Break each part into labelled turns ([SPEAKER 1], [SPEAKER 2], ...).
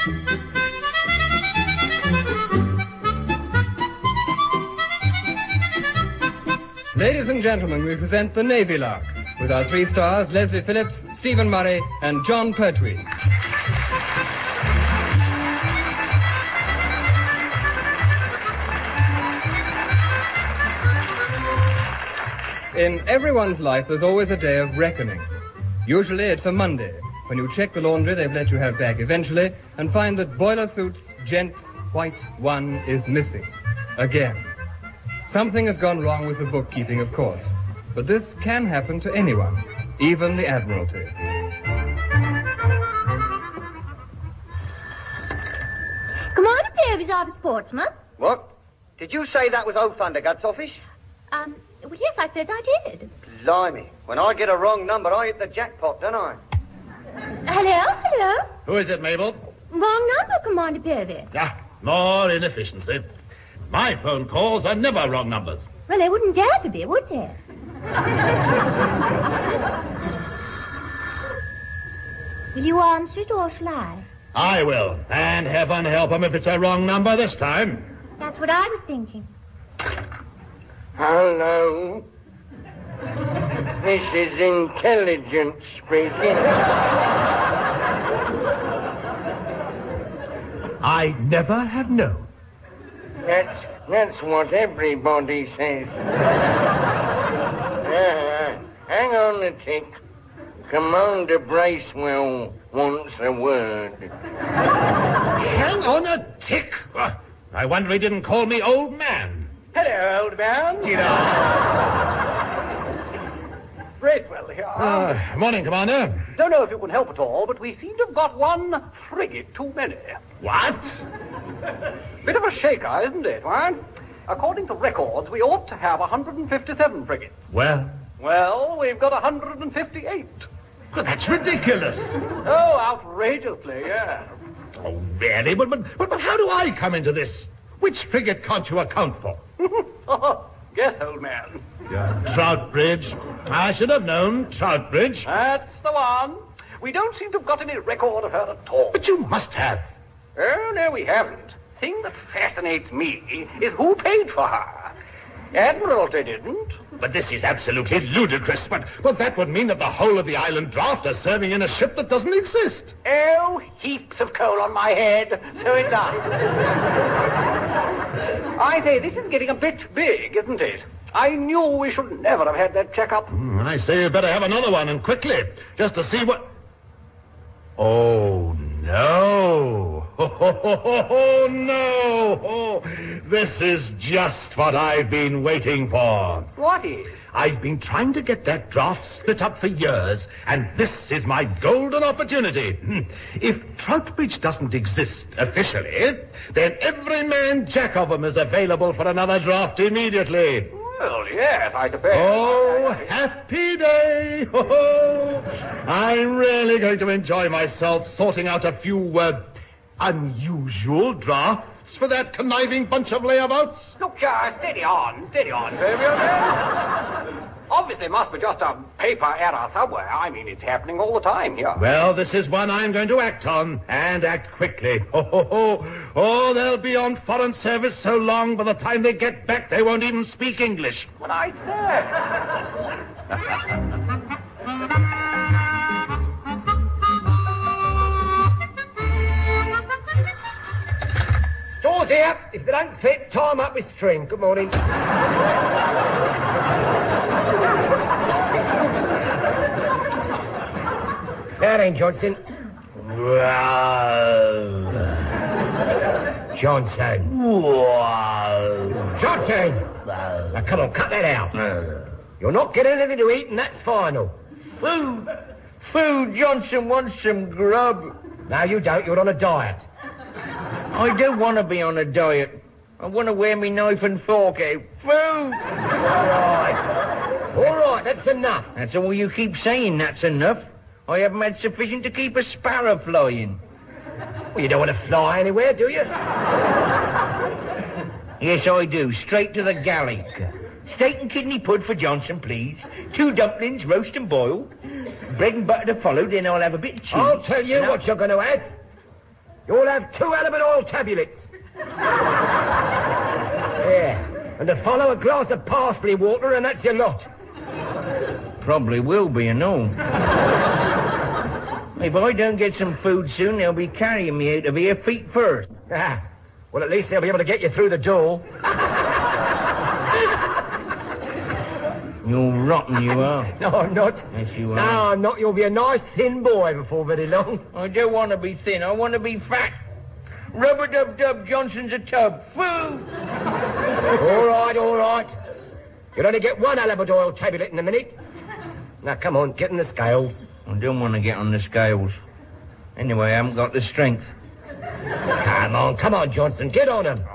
[SPEAKER 1] Ladies and gentlemen, we present the Navy Lark with our 3 stars, Leslie Phillips, Stephen Murray, and John Pertwee. In everyone's life, there's always a day of reckoning. Usually it's a Monday, when you check the laundry they've let you have back eventually and find that Boiler Suit's Gents White 1 is missing. Again. Something has gone wrong with the bookkeeping, of course. But this can happen to anyone, even the Admiralty.
[SPEAKER 2] Commander Purvis of Portsmouth.
[SPEAKER 3] What? Did you say that was Old Thundergut's office?
[SPEAKER 2] Well, yes, I said I did.
[SPEAKER 3] Blimey. When I get a wrong number, I hit the jackpot, don't I?
[SPEAKER 2] Hello?
[SPEAKER 4] Who is it, Mabel?
[SPEAKER 2] Wrong number, Commander Purvis.
[SPEAKER 4] More inefficiency. My phone calls are never wrong numbers.
[SPEAKER 2] Well, they wouldn't dare to be, would they? Will you answer it or shall I?
[SPEAKER 4] I will. And heaven help him if it's a wrong number this time.
[SPEAKER 2] That's what I was thinking.
[SPEAKER 5] Hello. This is Intelligence speaking.
[SPEAKER 4] I never have known.
[SPEAKER 5] That's what everybody says. Hang on a tick. Commander Bracewell wants a word.
[SPEAKER 4] Hang on a tick. I wonder he didn't call me old man.
[SPEAKER 3] Hello, old man. Bracewell here.
[SPEAKER 4] Morning, Commander.
[SPEAKER 6] Don't know if you can help at all, but we seem to have got one frigate too many.
[SPEAKER 4] What?
[SPEAKER 6] Bit of a shaker, isn't it, right? According to records, we ought to have 157 frigates.
[SPEAKER 4] Well,
[SPEAKER 6] we've got 158.
[SPEAKER 4] But that's ridiculous.
[SPEAKER 6] Oh, outrageously, yes.
[SPEAKER 4] Oh, really? But how do I come into this? Which frigate can't you account for?
[SPEAKER 6] Guess, old man.
[SPEAKER 4] Troutbridge. I should have known. Troutbridge.
[SPEAKER 6] That's the one. We don't seem to have got any record of her at all.
[SPEAKER 4] But you must have.
[SPEAKER 6] Oh, no, we haven't. The thing that fascinates me is who paid for her. Admiralty didn't.
[SPEAKER 4] But this is absolutely ludicrous. But that would mean that the whole of the island draft is serving in a ship that doesn't exist.
[SPEAKER 6] Oh, heaps of coal on my head. So it does. I say, this is getting a bit big, isn't it? I knew we should never have had that checkup.
[SPEAKER 4] I say you better have another one, and quickly, just to see what... Oh, no. Oh, no. Oh, this is just what I've been waiting for.
[SPEAKER 6] What is?
[SPEAKER 4] I've been trying to get that draft split up for years, and this is my golden opportunity. If Troutbridge doesn't exist officially, then every man jack of them is available for another draft immediately.
[SPEAKER 6] Well, yes, I suppose.
[SPEAKER 4] Oh, happy day. Oh, I'm really going to enjoy myself sorting out a few unusual drafts for that conniving bunch of layabouts.
[SPEAKER 6] Look, steady on, baby. Obviously must be just a paper error somewhere. I mean, it's happening all the time here.
[SPEAKER 4] Well, this is one I'm going to act on, and act quickly. Oh, they'll be on foreign service so long, by the time they get back, they won't even speak English.
[SPEAKER 6] What I said.
[SPEAKER 3] Stores here. If they don't fit, tie 'em up with string. Good morning. Now then, Johnson. Johnson. Johnson! Now, come on, cut that out. You're not getting anything to eat, and that's final.
[SPEAKER 5] Food, Johnson wants some grub.
[SPEAKER 3] No, you don't. You're on a diet.
[SPEAKER 5] I don't want to be on a diet. I want to wear me knife and fork out. Food!
[SPEAKER 3] All right, that's enough.
[SPEAKER 5] That's all you keep saying, that's enough. I haven't had sufficient to keep a sparrow flying.
[SPEAKER 3] Well, you don't want to fly anywhere, do you?
[SPEAKER 5] Yes, I do. Straight to the galley. Steak and kidney pud for Johnson, please. 2 dumplings, roast and boiled. Bread and butter to follow, then I'll have a bit of cheese.
[SPEAKER 3] I'll tell you what you're going to have. You'll have 2 element oil tablets. Yeah. And to follow a glass of parsley water, and that's your lot.
[SPEAKER 5] Probably will be, and all. If I don't get some food soon, they'll be carrying me out of here feet first.
[SPEAKER 3] Ah, well, at least they'll be able to get you through the door.
[SPEAKER 5] You're rotten, you are.
[SPEAKER 3] No, I'm not.
[SPEAKER 5] Yes, you are.
[SPEAKER 3] No, I'm not. You'll be a nice thin boy before very long.
[SPEAKER 5] I don't want to be thin. I want to be fat. Rubber-dub-dub, Johnson's a tub. Food!
[SPEAKER 3] All right. You'll only get 1 element oil tablet in a minute. Now, come on, get in the scales.
[SPEAKER 5] I don't want to get on the scales. Anyway, I haven't got the strength.
[SPEAKER 3] Come on, Johnson, get on them.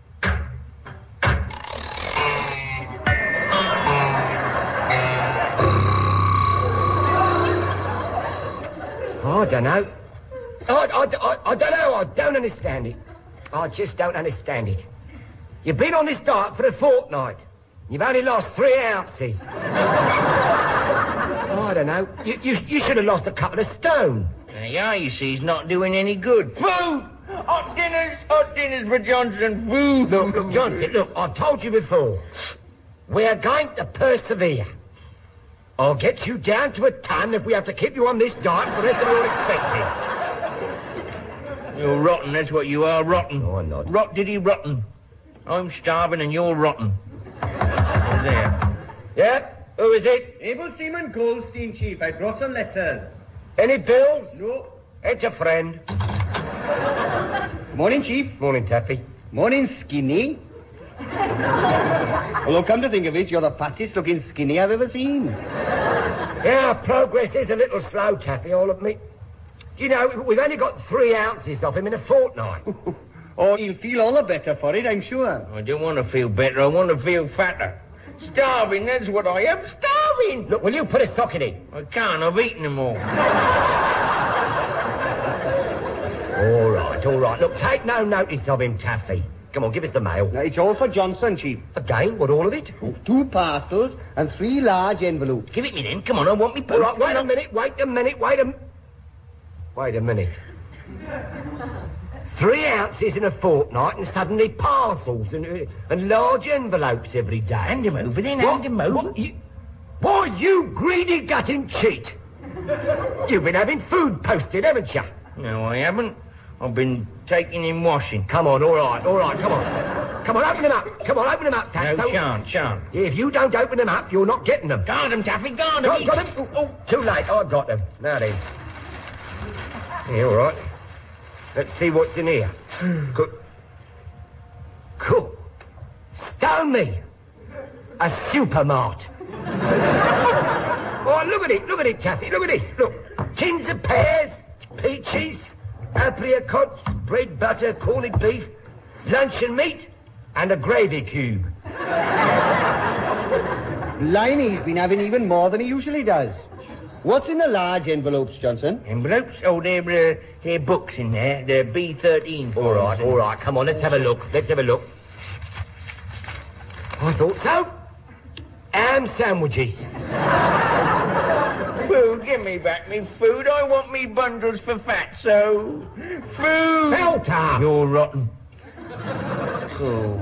[SPEAKER 3] I don't know. I don't know. I don't understand it. I just don't understand it. You've been on this diet for a fortnight. You've only lost 3 ounces. I don't know. You should have lost a couple of stone.
[SPEAKER 5] Yeah, you see, he's not doing any good. Food! Hot dinners for Johnson. Food!
[SPEAKER 3] Look, Johnson, look, I've told you before. We're going to persevere. I'll get you down to a ton if we have to keep you on this diet for the rest of your expecting.
[SPEAKER 5] You're rotten, that's what you are, rotten.
[SPEAKER 3] No, I'm not.
[SPEAKER 5] Rot-diddy rotten. I'm starving and you're rotten. There.
[SPEAKER 3] Yep, who is it?
[SPEAKER 7] Able Seaman Goldstein, Chief. I brought some letters.
[SPEAKER 3] Any bills?
[SPEAKER 7] No.
[SPEAKER 3] It's a friend.
[SPEAKER 7] Morning, Chief.
[SPEAKER 3] Morning, Taffy.
[SPEAKER 7] Morning, Skinny. Well, come to think of it, you're the fattest looking skinny I've ever seen.
[SPEAKER 3] Yeah, progress is a little slow, Taffy, I'll admit. You know, we've only got 3 ounces off him in a fortnight.
[SPEAKER 7] Oh, he'll feel all the better for it, I'm sure.
[SPEAKER 5] I don't want to feel better, I want to feel fatter. Starving, that's what I am, starving!
[SPEAKER 3] Look, will you put a sock in it?
[SPEAKER 5] I can't, I've eaten them all.
[SPEAKER 3] All right. Look, take no notice of him, Taffy. Come on, give us the mail.
[SPEAKER 7] Now, it's all for Johnson, Chief.
[SPEAKER 3] Again? What, all of it?
[SPEAKER 7] 2 parcels and 3 large envelopes.
[SPEAKER 5] Give it me then, come on, I want me post.
[SPEAKER 3] All right, wait a minute. Wait a minute. 3 ounces in a fortnight and suddenly parcels and large envelopes every day.
[SPEAKER 5] Hand him over then,
[SPEAKER 3] What?
[SPEAKER 5] hand him over.
[SPEAKER 3] Why, you greedy gutting cheat. You've been having food posted, haven't you?
[SPEAKER 5] No, I haven't. I've been taking in washing.
[SPEAKER 3] Come on, all right, come on. Come on, open them up.
[SPEAKER 5] No,
[SPEAKER 3] Tatso.
[SPEAKER 5] shan't.
[SPEAKER 3] If you don't open them up, you're not getting them.
[SPEAKER 5] Guard him, Taffy, guard him.
[SPEAKER 3] Got them? Oh, too late. I've got them. Now then. Yeah, all right. Let's see what's in here. Good. Cool. Stone me. A supermart. Oh, look at it, Taffy. Look at this. Look. Tins of pears, peaches, apricots, bread, butter, corned beef, luncheon meat, and a gravy cube.
[SPEAKER 7] Blimey, he's been having even more than he usually does. What's in the large envelopes, Johnson?
[SPEAKER 5] Envelopes? Oh, they're books in there. They're B13.
[SPEAKER 3] All right. Come on, let's have a look. I thought so. Ham sandwiches.
[SPEAKER 5] Food, give me back me food. I want me bundles for fatso. Food.
[SPEAKER 3] Belter.
[SPEAKER 5] You're rotten. Oh.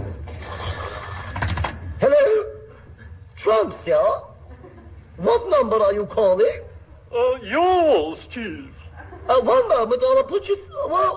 [SPEAKER 3] Hello? Trump, sir? What number are you calling?
[SPEAKER 8] Yours, Chief.
[SPEAKER 3] 1 moment, I'll put you...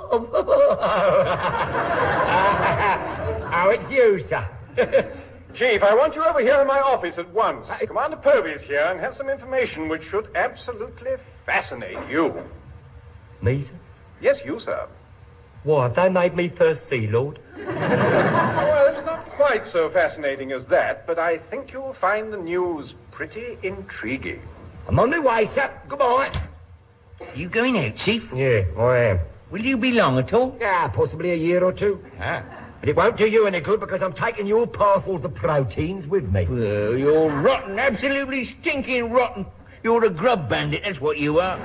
[SPEAKER 3] Oh, it's you, sir.
[SPEAKER 8] Chief, I want you over here in my office at once. Commander Purvis here and has some information which should absolutely fascinate you.
[SPEAKER 3] Me, sir?
[SPEAKER 8] Yes, you, sir.
[SPEAKER 3] Why, have they made me First Sea Lord?
[SPEAKER 8] Well, it's not quite so fascinating as that, but I think you'll find the news pretty intriguing.
[SPEAKER 3] I'm on my way, sir. Goodbye.
[SPEAKER 5] You going out, Chief?
[SPEAKER 3] Yeah, I am.
[SPEAKER 5] Will you be long at all?
[SPEAKER 3] Yeah, possibly a year or 2.
[SPEAKER 5] Ah.
[SPEAKER 3] But it won't do you any good because I'm taking your parcels of proteins with me.
[SPEAKER 5] Well, you're rotten, absolutely stinking rotten. You're a grub bandit, that's what you are.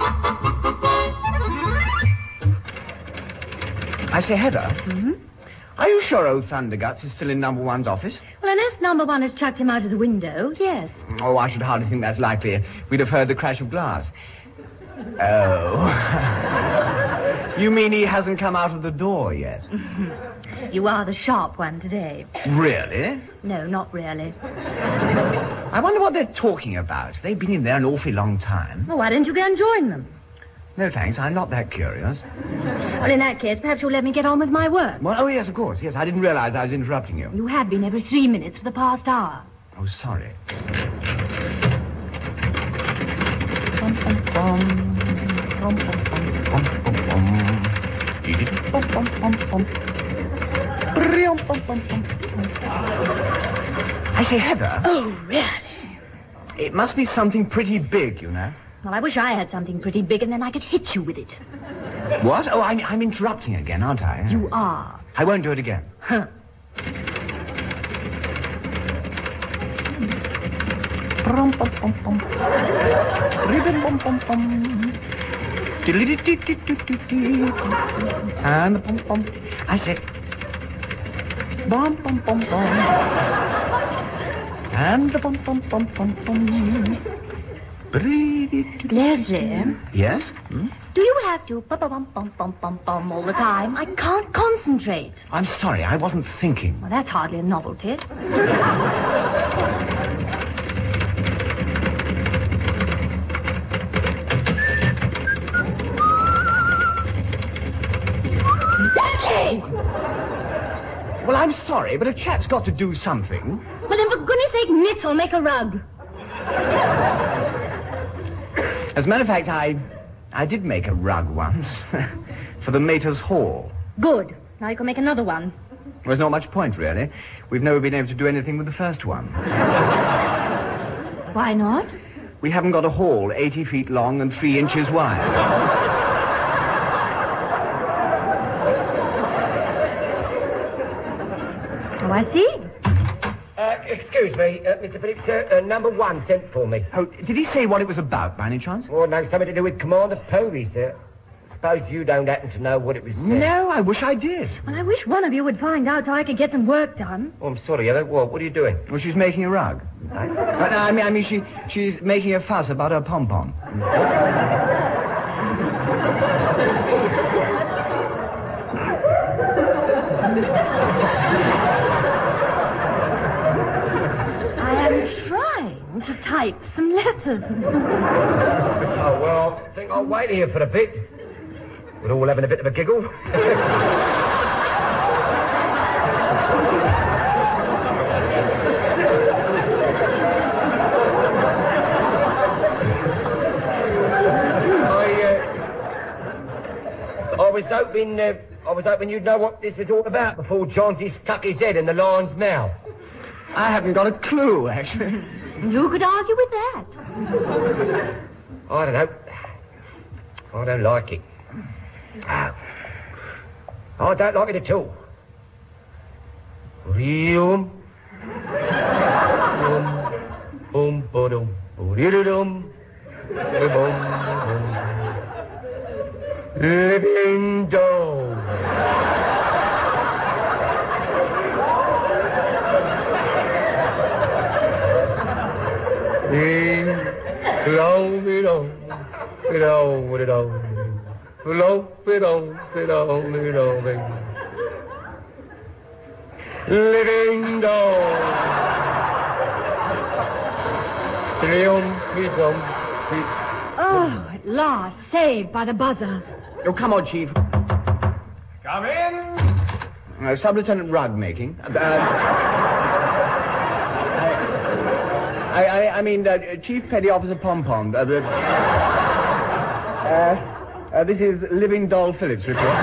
[SPEAKER 9] I say, Heather,
[SPEAKER 7] Are you sure old Thunderguts is still in number one's office?
[SPEAKER 2] Well, unless number one has chucked him out of the window, yes.
[SPEAKER 7] Oh, I should hardly think that's likely. We'd have heard the crash of glass. Oh. You mean he hasn't come out of the door yet?
[SPEAKER 2] You are the sharp one today.
[SPEAKER 7] Really?
[SPEAKER 2] No, not really.
[SPEAKER 7] I wonder what they're talking about. They've been in there an awfully long time.
[SPEAKER 2] Well, why don't you go and join them?
[SPEAKER 7] No, thanks. I'm not that curious.
[SPEAKER 2] Well, in that case, perhaps you'll let me get on with my work.
[SPEAKER 7] Well, oh, yes, of course. Yes, I didn't realize I was interrupting you.
[SPEAKER 2] You have been every 3 minutes for the past hour.
[SPEAKER 7] Oh, sorry. I say, Heather.
[SPEAKER 2] Oh, really?
[SPEAKER 7] It must be something pretty big, you know.
[SPEAKER 2] Well, I wish I had something pretty big and then I could hit you with it.
[SPEAKER 7] What? Oh, I'm interrupting again, aren't I?
[SPEAKER 2] You are.
[SPEAKER 7] I won't do it again.
[SPEAKER 2] Huh.
[SPEAKER 7] And the pom-pom. I say... Bom-pom-pom-pom. And the pom-pom-pom-pom-pom.
[SPEAKER 2] Leslie?
[SPEAKER 7] Yes?
[SPEAKER 2] Do you have to bum-bum-bum-bum-bum all the time? I can't concentrate.
[SPEAKER 7] I'm sorry, I wasn't thinking.
[SPEAKER 2] Well, that's hardly a novelty.
[SPEAKER 7] Well, I'm sorry, but a chap's got to do something.
[SPEAKER 2] Well, then, for goodness sake, knit or make a rug.
[SPEAKER 7] As a matter of fact, I did make a rug once. For the Mater's Hall.
[SPEAKER 2] Good. Now you can make another one.
[SPEAKER 7] Well, there's not much point, really. We've never been able to do anything with the first one.
[SPEAKER 2] Why not?
[SPEAKER 7] We haven't got a hall 80 feet long and 3 inches wide.
[SPEAKER 2] Oh, I see.
[SPEAKER 3] Excuse me, Mr. Phillips, number one sent for me.
[SPEAKER 7] Oh, did he say what it was about, by any chance?
[SPEAKER 3] Oh, no, something to do with Commander Povey, sir. Suppose you don't happen to know what it was, sir.
[SPEAKER 7] No, I wish I did.
[SPEAKER 2] Well, I wish one of you would find out so I could get some work done.
[SPEAKER 3] Oh, I'm sorry, Heather. What are you doing?
[SPEAKER 7] Well, she's making a rug. But, I mean, she's making a fuss about her pom-pom.
[SPEAKER 2] Trying to type some letters.
[SPEAKER 3] Oh, well, I think I'll wait here for a bit. We're all having a bit of a giggle. I was hoping you'd know what this was all about before Chauncey stuck his head in the lion's mouth.
[SPEAKER 7] I haven't got a clue, actually.
[SPEAKER 2] You could argue with that.
[SPEAKER 3] I don't know. I don't like it. I don't like it at all. Boom, boom, boom, boom, living doll. Living doll.
[SPEAKER 2] Oh, at last, saved by the buzzer.
[SPEAKER 7] Oh, come on, Chief.
[SPEAKER 8] Come in.
[SPEAKER 7] Sub-Lieutenant Rug making. I mean, Chief Petty Officer Pom-Pom. This is Living Doll Phillips report.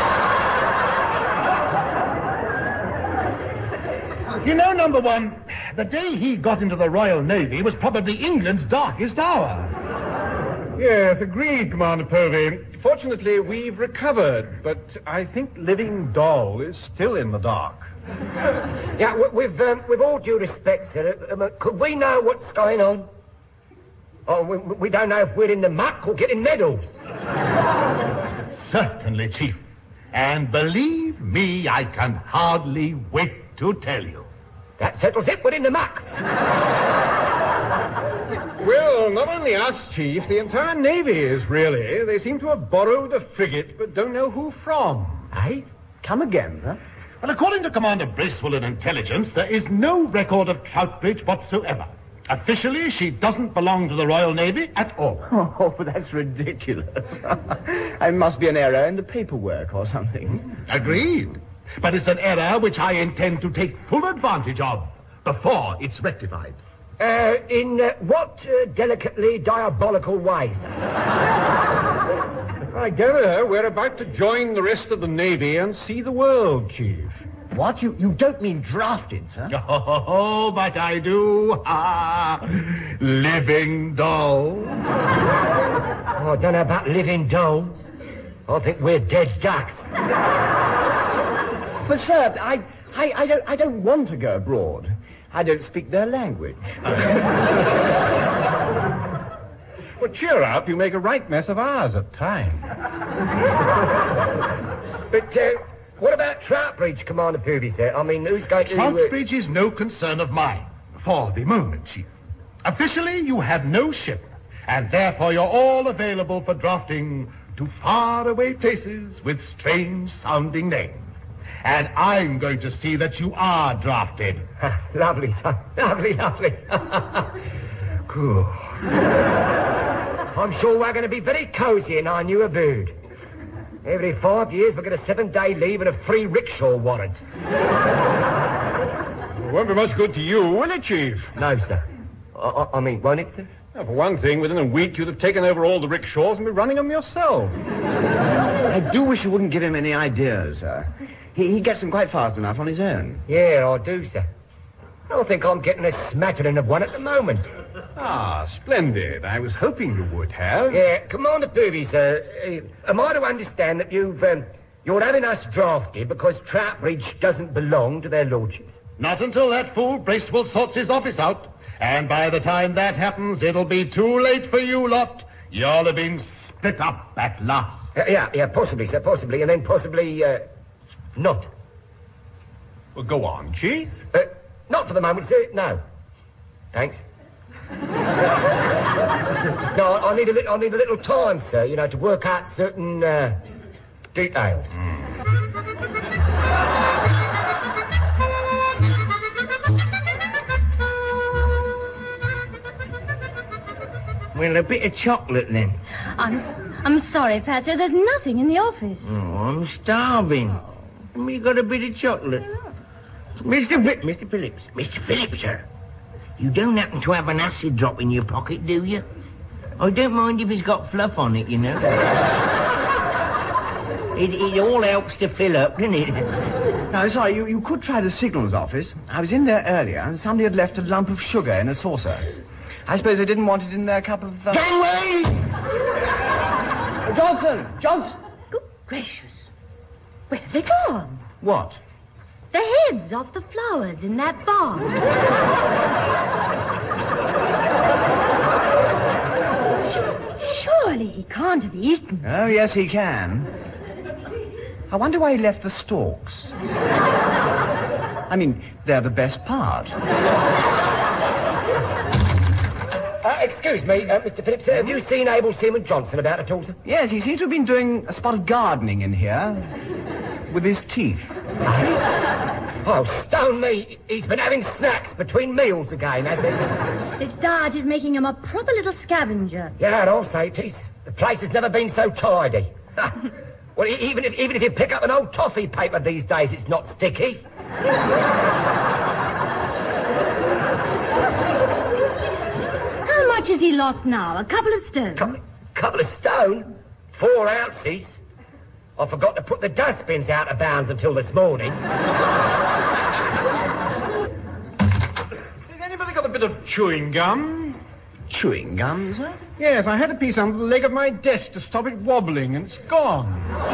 [SPEAKER 4] You know, number one, the day he got into the Royal Navy was probably England's darkest hour.
[SPEAKER 8] Yes, agreed, Commander Povey. Fortunately, we've recovered, but I think Living Doll is still in the dark.
[SPEAKER 3] Yeah, with all due respect, sir, could we know what's going on? Oh, we don't know if we're in the muck or getting medals.
[SPEAKER 4] Certainly, Chief. And believe me, I can hardly wait to tell you.
[SPEAKER 3] That settles it. We're in the muck.
[SPEAKER 8] Well, not only us, Chief. The entire Navy is, really. They seem to have borrowed a frigate, but don't know who from.
[SPEAKER 3] Eh? Come again, huh?
[SPEAKER 4] Well, according to Commander Bracewell in Intelligence, there is no record of Troutbridge whatsoever. Officially, she doesn't belong to the Royal Navy at all.
[SPEAKER 7] Oh, that's ridiculous. It must be an error in the paperwork or something.
[SPEAKER 4] Agreed. But it's an error which I intend to take full advantage of before it's rectified.
[SPEAKER 3] In what delicately diabolical way, sir?
[SPEAKER 8] I gather we're about to join the rest of the Navy and see the world, Chief.
[SPEAKER 7] What? You don't mean drafted, sir?
[SPEAKER 4] Oh, but I do. Living doll.
[SPEAKER 3] Oh, I don't know about living doll. I think we're dead ducks.
[SPEAKER 7] But, sir, I don't want to go abroad. I don't speak their language.
[SPEAKER 8] Well, cheer up. You make a right mess of ours at times.
[SPEAKER 3] But, what about Troutbridge, Commander Pooby, sir? I mean, who's going to...
[SPEAKER 4] Troutbridge is no concern of mine, for the moment, Chief. Officially, you have no ship, and therefore you're all available for drafting to faraway places with strange-sounding names. And I'm going to see that you are drafted.
[SPEAKER 3] Lovely, son. Lovely. Cool. I'm sure we're going to be very cosy in our new abode. Every 5 years we'll get a 7-day leave and a free rickshaw warrant.
[SPEAKER 8] It won't be much good to you, will it, Chief?
[SPEAKER 3] No, sir. I mean, won't it, sir?
[SPEAKER 8] Now, for one thing, within a week you'd have taken over all the rickshaws and be running them yourself.
[SPEAKER 7] I do wish you wouldn't give him any ideas, sir. He gets them quite fast enough on his own.
[SPEAKER 3] Yeah, I do, sir. I think I'm getting a smattering of one at the moment.
[SPEAKER 8] Ah, splendid. I was hoping you would have.
[SPEAKER 3] Yeah, Commander Pooby, sir, am I to understand that you're having us drafted because Troutbridge doesn't belong to their lordships?
[SPEAKER 4] Not until that fool Bracewell sorts his office out. And by the time that happens, it'll be too late for you lot. You'll have been split up at last.
[SPEAKER 3] Yeah, possibly, sir, possibly. And then possibly, not.
[SPEAKER 8] Well, go on, Chief.
[SPEAKER 3] Not for the moment, sir, no. Thanks. No, I need a little time, sir, to work out certain details.
[SPEAKER 5] Well, a bit of chocolate, then.
[SPEAKER 2] I'm sorry, Patsy. There's nothing in the office.
[SPEAKER 5] Oh, I'm starving. Have you got a bit of chocolate? Mr. Phillips, sir. You don't happen to have an acid drop in your pocket, do you? I don't mind if it's got fluff on it, you know. It all helps to fill up, doesn't it?
[SPEAKER 7] No, sorry, you could try the signals office. I was in there earlier, and somebody had left a lump of sugar in a saucer. I suppose they didn't want it in their cup of...
[SPEAKER 5] Gangway!
[SPEAKER 7] Johnson!
[SPEAKER 2] Good gracious. Where have they gone?
[SPEAKER 7] What?
[SPEAKER 2] The heads off the flowers in that vase. Surely he can't have eaten.
[SPEAKER 7] Oh, yes, he can. I wonder why he left the stalks. I mean, they're the best part.
[SPEAKER 3] Excuse me, Mr. Phillips, have you seen Abel Seaman Johnson about at all, sir?
[SPEAKER 7] Yes, he seems to have been doing a spot of gardening in here. With his teeth.
[SPEAKER 3] Oh, stone me. He's been having snacks between meals again, has he?
[SPEAKER 2] His diet is making him a proper little scavenger.
[SPEAKER 3] Yeah, and I'll say it is. The place has never been so tidy. Well, even if you pick up an old toffee paper these days, it's not sticky.
[SPEAKER 2] How much has he lost now? A couple of stone?
[SPEAKER 3] Couple of stone? 4 ounces? I forgot to put the dustbins out of bounds until this morning.
[SPEAKER 8] Has anybody got a bit of chewing gum?
[SPEAKER 7] Chewing gum, sir?
[SPEAKER 8] Yes, I had a piece under the leg of my desk to stop it wobbling, and it's gone.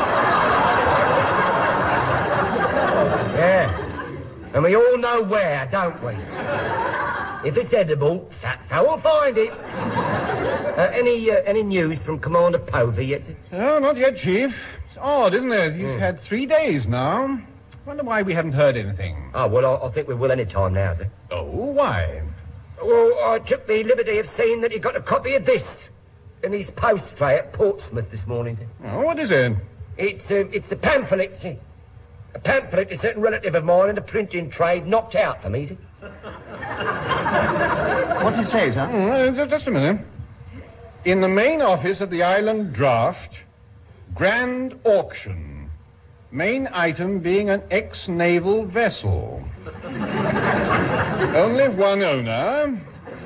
[SPEAKER 3] Yeah. And we all know where, don't we? If it's edible, that's how we'll find it. Any news from Commander Povey yet, sir?
[SPEAKER 8] Oh, not yet, Chief. It's odd, isn't it? He's had 3 days now. Wonder why we haven't heard anything.
[SPEAKER 3] Oh, well, I think we will any time now, sir.
[SPEAKER 8] Oh, why?
[SPEAKER 3] Well, I took the liberty of seeing that he got a copy of this in his post tray at Portsmouth this morning, sir.
[SPEAKER 8] Oh, what is it?
[SPEAKER 3] It's a pamphlet, sir. A pamphlet a certain relative of mine in the printing trade knocked out for me, sir.
[SPEAKER 7] What's it say, sir?
[SPEAKER 8] Just a minute. In the main office of the Island Draft, grand auction. Main item being an ex-naval vessel. Only one owner.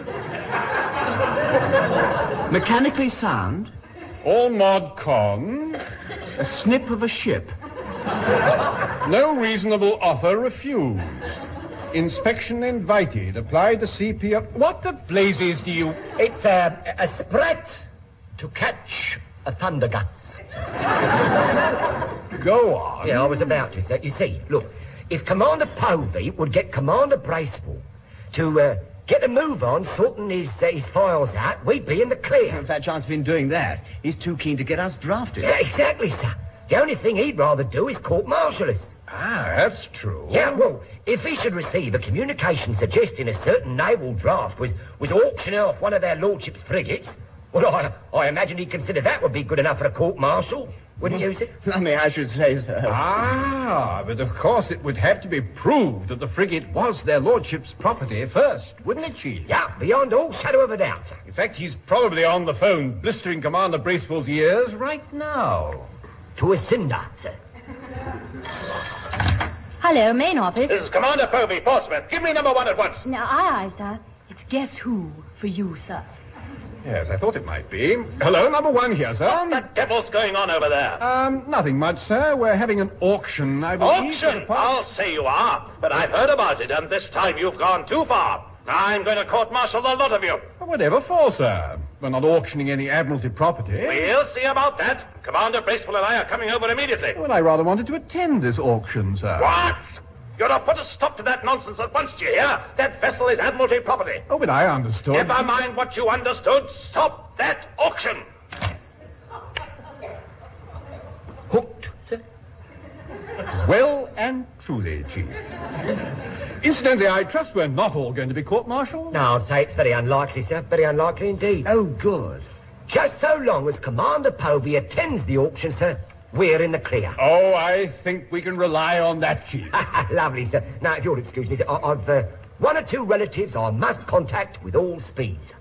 [SPEAKER 7] Mechanically sound.
[SPEAKER 8] All mod con.
[SPEAKER 7] A snip of a ship.
[SPEAKER 8] No reasonable offer refused. Inspection invited. Applied the CP. What the blazes do you...
[SPEAKER 3] It's a sprat to catch a thunderguts.
[SPEAKER 8] Go on.
[SPEAKER 3] Yeah, I was about to, sir. You see, look, if Commander Povey would get Commander Bracewell to get a move on sorting his files out, we'd be in the clear.
[SPEAKER 7] In fact, chance of him doing that, he's too keen to get us drafted.
[SPEAKER 3] Yeah, exactly, sir. The only thing he'd rather do is court-martial us.
[SPEAKER 8] Ah, that's true.
[SPEAKER 3] Yeah, well, if he should receive a communication suggesting a certain naval draft was auctioning off one of their lordship's frigates, well, I imagine he'd consider that would be good enough for a court-martial, wouldn't you, sir?
[SPEAKER 7] I should say so.
[SPEAKER 8] Ah, but of course it would have to be proved that the frigate was their lordship's property first, wouldn't it, Chief?
[SPEAKER 3] Yeah, beyond all shadow of a doubt, sir.
[SPEAKER 8] In fact, he's probably on the phone blistering Commander Bracewell's ears right now.
[SPEAKER 3] To a cinder, sir.
[SPEAKER 2] Hello, main office.
[SPEAKER 4] This is Commander Povey, Portsmouth. Give me number 1 at once.
[SPEAKER 2] No, aye, sir. It's Guess Who for you, sir.
[SPEAKER 8] Yes, I thought it might be. Hello, number 1 here, sir.
[SPEAKER 4] What the devil's going on over there?
[SPEAKER 8] Nothing much, sir. We're having an auction, I believe.
[SPEAKER 4] Auction? I'll say you are. But I've heard about it, and this time you've gone too far. I'm going to court-martial the lot of you.
[SPEAKER 8] Whatever for, sir? We're not auctioning any Admiralty property.
[SPEAKER 4] We'll see about that. Commander Bracewell and I are coming over immediately.
[SPEAKER 8] Well, I rather wanted to attend this auction, sir.
[SPEAKER 4] What? You're to put a stop to that nonsense at once, do you hear? That vessel is Admiralty property.
[SPEAKER 8] Oh, but I understood.
[SPEAKER 4] Never mind what you understood. Stop that auction.
[SPEAKER 3] Hooked, sir?
[SPEAKER 8] Well and truly, Chief. Incidentally, I trust we're not all going to be court-martialed?
[SPEAKER 3] No, I'd say it's very unlikely, sir. Very unlikely indeed.
[SPEAKER 7] Oh, good.
[SPEAKER 3] Just so long as Commander Povey attends the auction, sir, we're in the clear.
[SPEAKER 8] Oh, I think we can rely on that, Chief.
[SPEAKER 3] Lovely, sir. Now, if you'll excuse me, sir, I've 1 or 2 relatives I must contact with all speed, sir.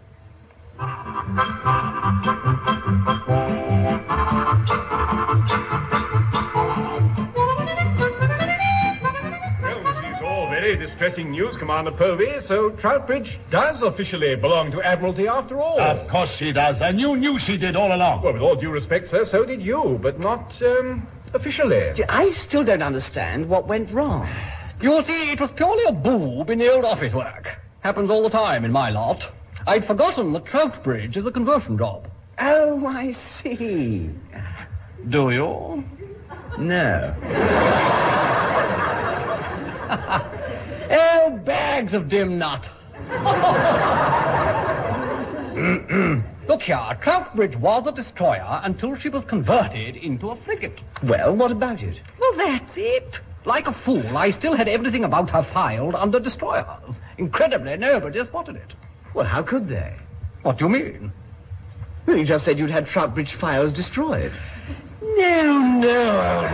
[SPEAKER 8] Very distressing news, Commander Povey. So Troutbridge does officially belong to Admiralty after all.
[SPEAKER 4] Of course she does, and you knew she did all along.
[SPEAKER 8] Well, with all due respect, sir, so did you, but not, officially.
[SPEAKER 7] I still don't understand what went wrong.
[SPEAKER 9] You see, it was purely a boob in the old office work. Happens all the time in my lot. I'd forgotten that Troutbridge is a conversion job.
[SPEAKER 7] Oh, I see.
[SPEAKER 9] Do you?
[SPEAKER 7] No.
[SPEAKER 9] Oh, bags of dim nut. Look here, Troutbridge was a destroyer until she was converted into a frigate.
[SPEAKER 7] Well, what about it?
[SPEAKER 9] Well, that's it. Like a fool, I still had everything about her filed under destroyers. Incredibly, nobody spotted it.
[SPEAKER 7] Well, how could they?
[SPEAKER 9] What do you mean?
[SPEAKER 7] Well, you just said you'd had Troutbridge files destroyed.
[SPEAKER 9] No, old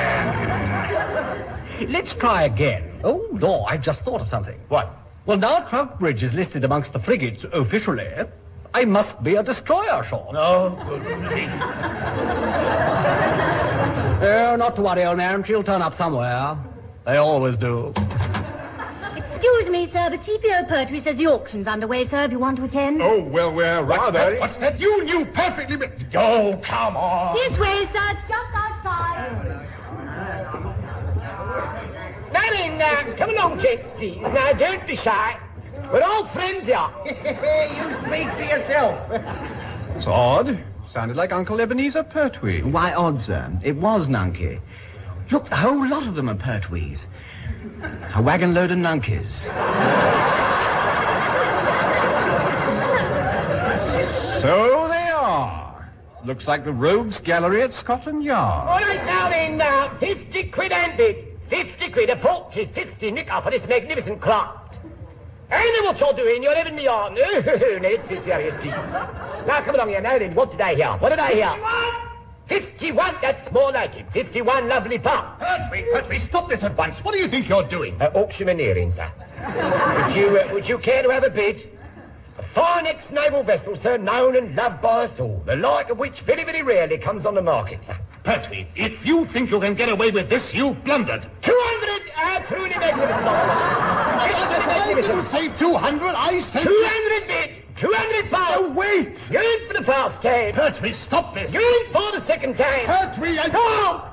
[SPEAKER 9] man. Let's try again. Oh, no, I've just thought of something.
[SPEAKER 4] What?
[SPEAKER 9] Well, now Troutbridge is listed amongst the frigates officially. I must be a destroyer, Sean.
[SPEAKER 4] Oh, good grief.
[SPEAKER 9] Oh, not to worry, old man. She'll turn up somewhere. They always do.
[SPEAKER 2] Excuse me, sir, but CPO Pertwee says the auction's underway, sir, if you want to attend.
[SPEAKER 8] Oh, well, we're rather...
[SPEAKER 4] What's that? You knew perfectly... Oh, come on.
[SPEAKER 2] This way, sir, it's just outside.
[SPEAKER 3] Now then, come along, gents, please. Now, don't be shy. We're all friends here.
[SPEAKER 5] You speak for yourself.
[SPEAKER 8] It's odd. Sounded like Uncle Ebenezer Pertwee.
[SPEAKER 7] Why odd, sir? It was Nunky. Look, the whole lot of them are Pertwees. A wagon load of Nunkies.
[SPEAKER 8] So Looks like the Rogues Gallery at Scotland Yard.
[SPEAKER 3] All right, now then, 50 quid and bid. 50 quid a paltry 50 nick for this magnificent craft. And then what you're doing, you're having me on. No, let's be serious, please. Now, come along here, now then, what did I hear? What did I hear? 51, that's more like it. 51 lovely pounds.
[SPEAKER 4] Pertwee, stop this at once. What do you think you're doing?
[SPEAKER 3] Auctioneering, sir. Would you care to have a bid? A fine ex-naval vessel, sir, known and loved by us all, the like of which very, very rarely comes on the market, sir.
[SPEAKER 4] Pertwee, if you think you can get away with this, you've blundered.
[SPEAKER 3] 200, truly magnificent,
[SPEAKER 4] I didn't say 200, I said...
[SPEAKER 3] 200 bid! 200 pounds!
[SPEAKER 4] Oh, wait!
[SPEAKER 3] You're in for the first time.
[SPEAKER 4] Pertwee, stop this!
[SPEAKER 3] You're in for the second time.
[SPEAKER 4] Pertwee, I...
[SPEAKER 3] Go!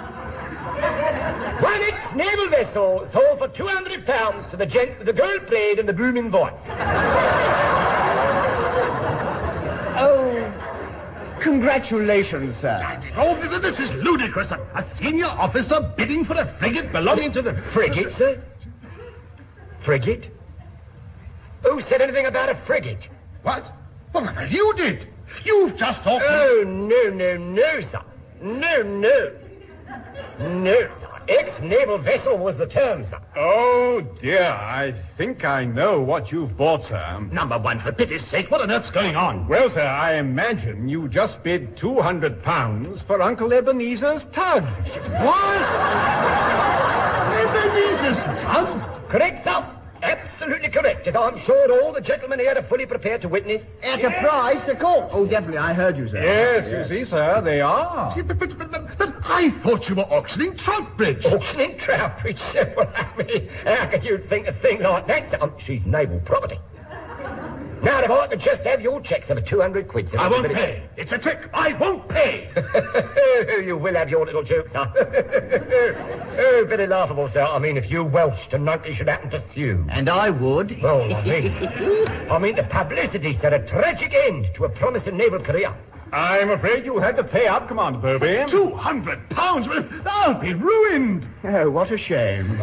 [SPEAKER 3] One ex-naval vessel sold for £200 to the gent with the gold blade and the booming voice.
[SPEAKER 7] Oh, congratulations, sir.
[SPEAKER 4] Oh, this is ludicrous. A senior officer bidding for a frigate belonging to the...
[SPEAKER 3] Frigate, sir? Frigate? Who said anything about a frigate?
[SPEAKER 4] What? Well, you did. You've just talked...
[SPEAKER 3] Oh, no, sir. No, sir. Ex-naval vessel was the term, sir.
[SPEAKER 8] Oh, dear, I think I know what you've bought, sir.
[SPEAKER 4] Number one, for pity's sake, what on earth's going on?
[SPEAKER 8] Well, sir, I imagine you just bid £200 for Uncle Ebenezer's tug.
[SPEAKER 4] What? Ebenezer's tug?
[SPEAKER 3] Correct, sir. Absolutely correct, as I'm sure all the gentlemen here are fully prepared to witness.
[SPEAKER 7] At the price, of course. Oh, definitely, I heard you, sir.
[SPEAKER 8] Yes, you see, sir, they are.
[SPEAKER 4] But I thought you were auctioning Troutbridge.
[SPEAKER 3] Auctioning Troutbridge? Well, I mean, how could you think a thing like that, sir? She's naval property. Now, if I could just have your cheques for 200 quid, sir.
[SPEAKER 4] I won't pay. It's a trick. I won't pay.
[SPEAKER 3] You will have your little joke, sir. Oh, very laughable, sir. I mean, if you Welsh to Nunkey should happen to sue.
[SPEAKER 7] And I would.
[SPEAKER 3] Well, I mean, the publicity, sir, a tragic end to a promising naval career.
[SPEAKER 8] I'm afraid you had to pay up, Commander Purby.
[SPEAKER 4] £200? I'll be ruined.
[SPEAKER 7] Oh, what a shame.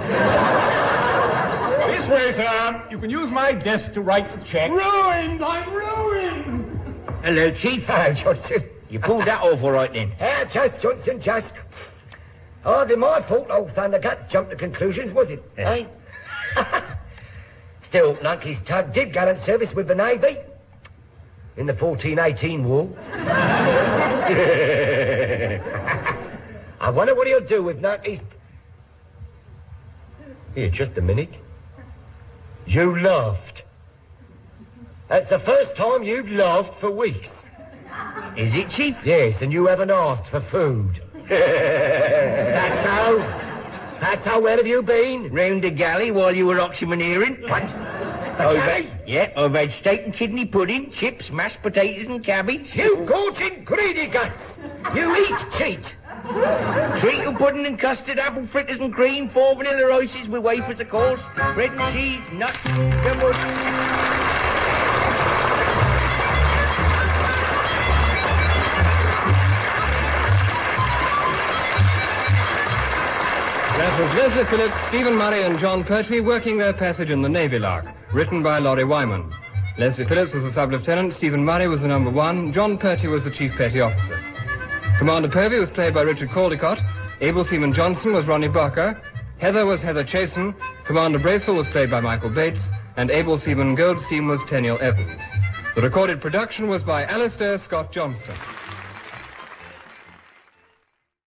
[SPEAKER 8] This way, sir. You can use my desk to write the check.
[SPEAKER 4] Ruined! I'm ruined!
[SPEAKER 7] Hello, Chief.
[SPEAKER 3] Hello, Johnson.
[SPEAKER 7] You pulled that off all right, then.
[SPEAKER 3] Just, Johnson, just. Hardly my fault old Thunderguts jumped to conclusions, was it? Eh? Still, Nunkey's tug did gallant service with the Navy in the 1418 war. I wonder what he'll do with Nunkey's... Here, just a minute. You laughed. That's the first time you've laughed for weeks.
[SPEAKER 7] Is it, Chief?
[SPEAKER 3] Yes, and you haven't asked for food. That's how. That's how. Where have you been?
[SPEAKER 5] Round the galley while you were auctioneering.
[SPEAKER 3] What? The galley?
[SPEAKER 5] I've had steak and kidney pudding, chips, mashed potatoes and cabbage.
[SPEAKER 3] You gorging greedy guts! You eat cheat!
[SPEAKER 5] Treacle pudding and custard, apple fritters and cream, 4 vanilla ices with wafers, of course, bread and cheese, nuts,
[SPEAKER 1] That was Leslie Phillips, Stephen Murray and John Pertwee working their passage in the Navy Lark, written by Laurie Wyman. Leslie Phillips was the sub-lieutenant, Stephen Murray was the number 1, John Pertwee was the chief petty officer. Commander Purvey was played by Richard Caldecott, Able Seaman Johnson was Ronnie Barker, Heather was Heather Chasen, Commander Bracel was played by Michael Bates, and Able Seaman Goldstein was Tenniel Evans. The recorded production was by Alistair Scott Johnston.